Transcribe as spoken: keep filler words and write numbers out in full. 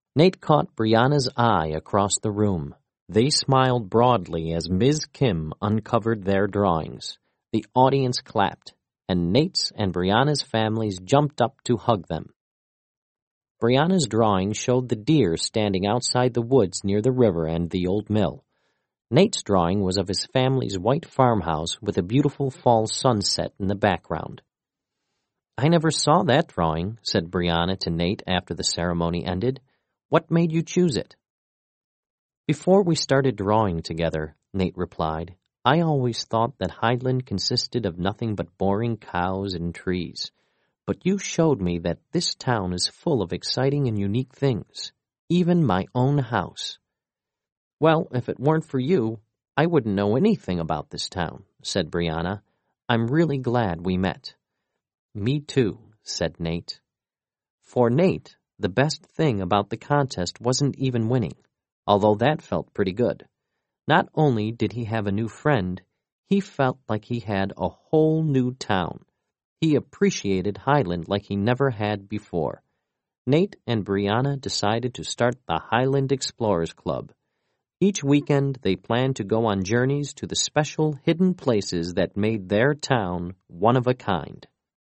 Nate caught Brianna's eye across the room. They smiled broadly as Miz Kim uncovered their drawings. The audience clapped, and Nate's and Brianna's families jumped up to hug them. Brianna's drawing showed the deer standing outside the woods near the river and the old mill. Nate's drawing was of his family's white farmhouse with a beautiful fall sunset in the background. "I never saw that drawing," said Brianna to Nate after the ceremony ended. "What made you choose it?" "Before we started drawing together," Nate replied, "I always thought that Highland consisted of nothing but boring cows and trees. But you showed me that this town is full of exciting and unique things, even my own house." "Well, if it weren't for you, I wouldn't know anything about this town," said Brianna. "I'm really glad we met." "Me too," said Nate. For Nate, the best thing about the contest wasn't even winning, although that felt pretty good. Not only did he have a new friend, he felt like he had a whole new town. He appreciated Highland like he never had before. Nate and Brianna decided to start the Highland Explorers Club. Each weekend, they planned to go on journeys to the special hidden places that made their town one of a kind.